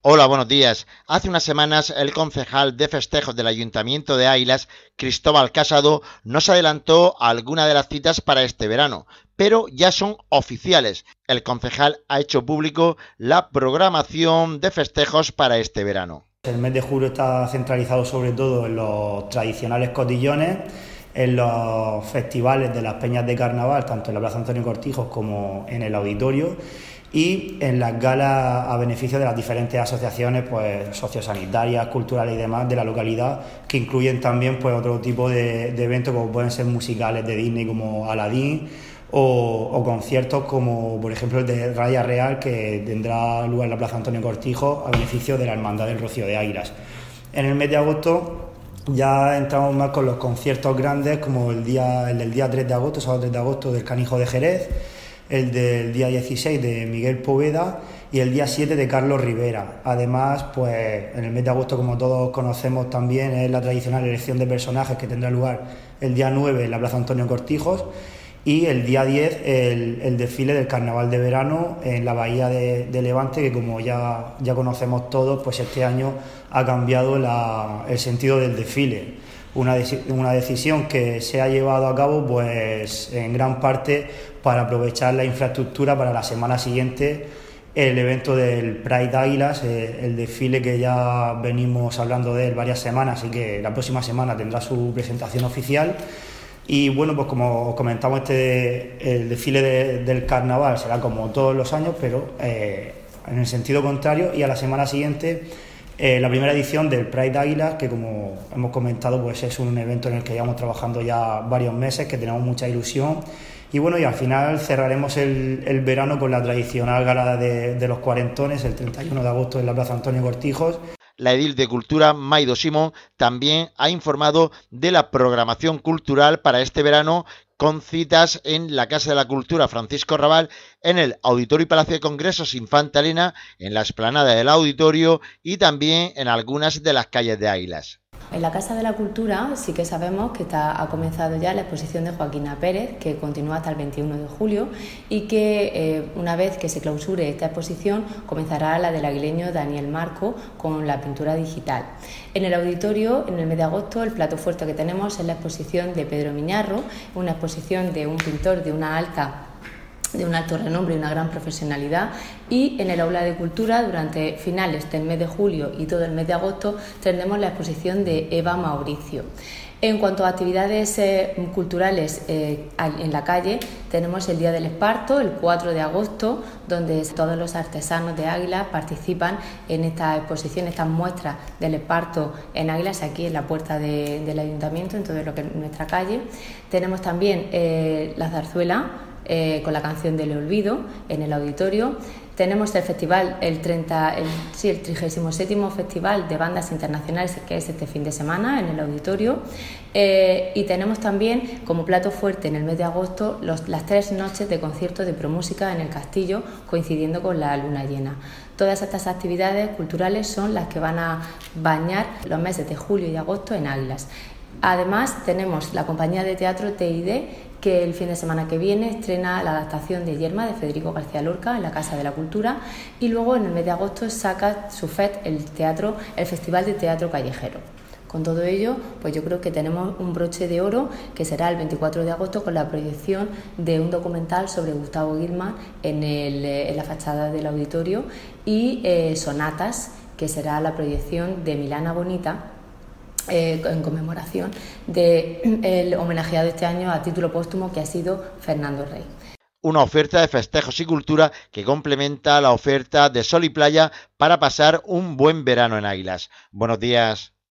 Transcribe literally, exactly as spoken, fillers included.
Hola, buenos días. Hace unas semanas el concejal de festejos del Ayuntamiento de Águilas, Cristóbal Casado, nos adelantó algunas de las citas para este verano, pero ya son oficiales. El concejal ha hecho público la programación de festejos para este verano. El mes de julio está centralizado sobre todo en los tradicionales cotillones, en los festivales de las peñas de carnaval, tanto en la Plaza Antonio Cortijos como en el auditorio, y en las galas a beneficio de las diferentes asociaciones pues sociosanitarias, culturales y demás de la localidad, que incluyen también pues otro tipo de, de eventos como pueden ser musicales de Disney como Aladdin o, o conciertos como por ejemplo el de Raya Real, que tendrá lugar en la Plaza Antonio Cortijo a beneficio de la Hermandad del Rocío de Águilas. En el mes de agosto ya entramos más con los conciertos grandes, como el día el del día tres de agosto, sábado tres de agosto, del Canijo de Jerez, el del día dieciséis de Miguel Poveda y el día siete de Carlos Rivera. Además, pues en el mes de agosto, como todos conocemos también, es la tradicional elección de personajes que tendrá lugar el día nueve en la Plaza Antonio Cortijos y el día diez el, el desfile del Carnaval de Verano en la Bahía de, de Levante, que como ya, ya conocemos todos, pues este año ha cambiado la, el sentido del desfile. Una, una decisión que se ha llevado a cabo pues en gran parte para aprovechar la infraestructura para la semana siguiente, el evento del Pride Águilas, eh, el desfile que ya venimos hablando de él varias semanas y que la próxima semana tendrá su presentación oficial. Y bueno, pues como os comentamos, este, el desfile de, del carnaval será como todos los años, pero eh, en el sentido contrario, y a la semana siguiente Eh, la primera edición del Pride Águilas, que como hemos comentado pues es un evento en el que llevamos trabajando ya varios meses, que tenemos mucha ilusión, y bueno, y al final cerraremos el, el verano con la tradicional gala de, de los cuarentones el treinta y uno de agosto en la Plaza Antonio Cortijos. La edil de Cultura, Maido Simón, también ha informado de la programación cultural para este verano, con citas en la Casa de la Cultura Francisco Rabal, en el Auditorio y Palacio de Congresos Infanta Elena, en la explanada del auditorio y también en algunas de las calles de Águilas. En la Casa de la Cultura sí que sabemos que está, ha comenzado ya la exposición de Joaquina Pérez, que continúa hasta el veintiuno de julio, y que eh, una vez que se clausure esta exposición comenzará la del aguileño Daniel Marco con la pintura digital. En el auditorio, en el mes de agosto, el plato fuerte que tenemos es la exposición de Pedro Miñarro, una exposición de un pintor de una alta de un alto renombre y una gran profesionalidad, y en el aula de cultura durante finales del mes de julio y todo el mes de agosto tendremos la exposición de Eva Mauricio. En cuanto a actividades eh, culturales eh, en la calle, tenemos el Día del Esparto, el cuatro de agosto, donde todos los artesanos de Águilas participan en esta exposición, estas muestras del esparto en Águilas, aquí en la puerta de, del ayuntamiento, en todo lo que es nuestra calle. Tenemos también eh, la zarzuela, Eh, con la canción del olvido en el auditorio. Tenemos el festival, el, treinta, el, sí, el trigésimo séptimo Festival de Bandas Internacionales, que es este fin de semana en el auditorio. Eh, y tenemos también como plato fuerte en el mes de agosto los, las tres noches de conciertos de promúsica en el Castillo, coincidiendo con la luna llena. Todas estas actividades culturales son las que van a bañar los meses de julio y agosto en Águilas. Además, tenemos la compañía de teatro T I D, que el fin de semana que viene estrena la adaptación de Yerma de Federico García Lorca en la Casa de la Cultura, y luego en el mes de agosto saca su F E T, el teatro, el Festival de Teatro Callejero. Con todo ello, pues yo creo que tenemos un broche de oro que será el veinticuatro de agosto con la proyección de un documental sobre Gustavo Gilman en, el, en la fachada del auditorio, y eh, Sonatas, que será la proyección de Milana Bonita, Eh, en conmemoración del homenajeado este año a título póstumo, que ha sido Fernando Rey. Una oferta de festejos y cultura que complementa la oferta de sol y playa para pasar un buen verano en Águilas. Buenos días.